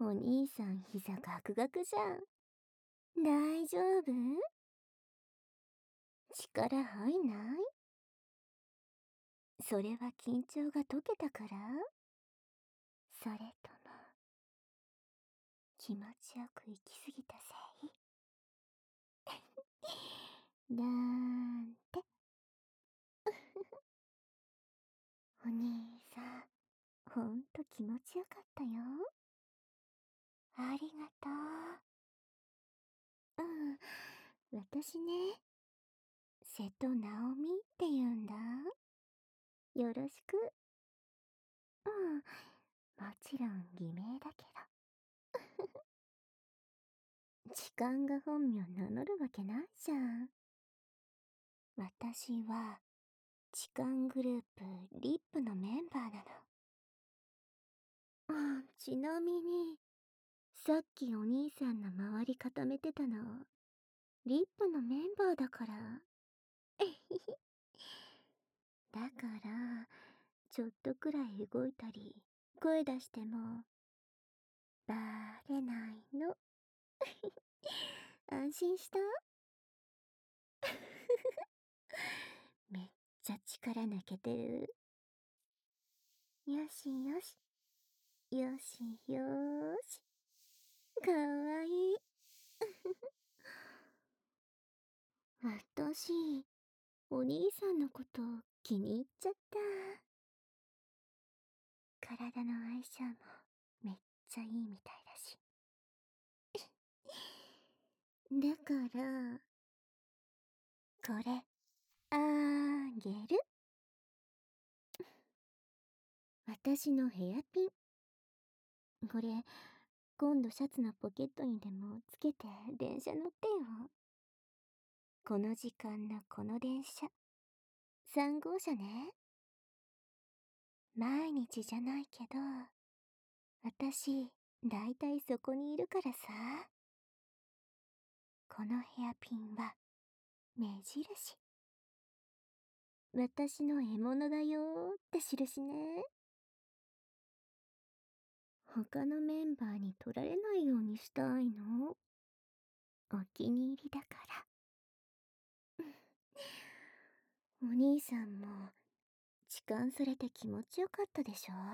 お兄さん膝ガクガクじゃん。大丈夫？力入んない？それは緊張が解けたから？それとも、気持ちよく行き過ぎたせい？なんて。お兄さん、ほんと気持ちよかったよ。ありがとう。私ね、瀬戸直美って言うんだ。よろしく。もちろん偽名だけど。時間が本名名乗るわけないじゃん。私は、痴漢グループリップのメンバーなの。ちなみに、さっきお兄さんの周り固めてたの、リップのメンバーだから。だから、ちょっとくらい動いたり、声出しても、バレないの。安心した？めっちゃ力抜けてる。よしよし。よしよーし。かわいい。私、お兄さんのこと気に入っちゃった。体の相性もめっちゃいいみたいだし。だから、これ、あげる。私のヘアピン。これ、今度シャツのポケットにでもつけて電車乗ってよ。この時間のこの電車。3号車ね。毎日じゃないけど、私、だいたいそこにいるからさ。このヘアピンは、目印。私の獲物だよーって印ね。他のメンバーに取られないようにしたいの。お気に入りだから。お兄さんも、痴漢されて気持ちよかったでしょ？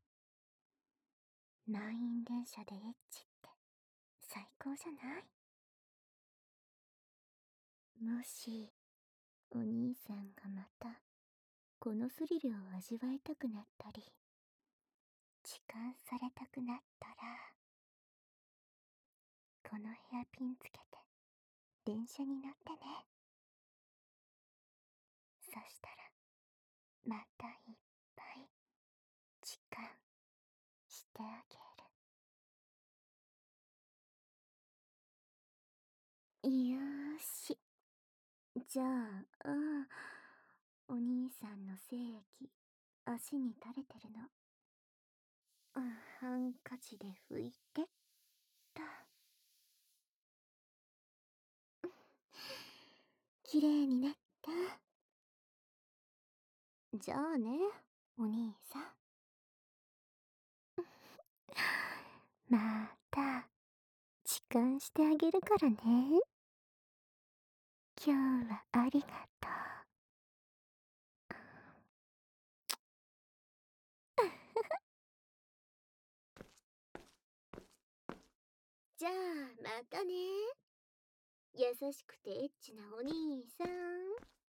満員電車でエッチって最高じゃない？もし、お兄さんがまた、このスリルを味わいたくなったり、痴漢されたくなったら、このヘアピンつけて、電車に乗ってね。そしたら、またいっぱい、痴漢してあげる。よーし。じゃあ、お兄さんの精液、足に垂れてるの。ハンカチで拭いてっと。きれいになった。じゃあね、お兄さん。また、痴漢してあげるからね。今日はありがとう。じゃあ、またね。優しくてエッチなお兄さん。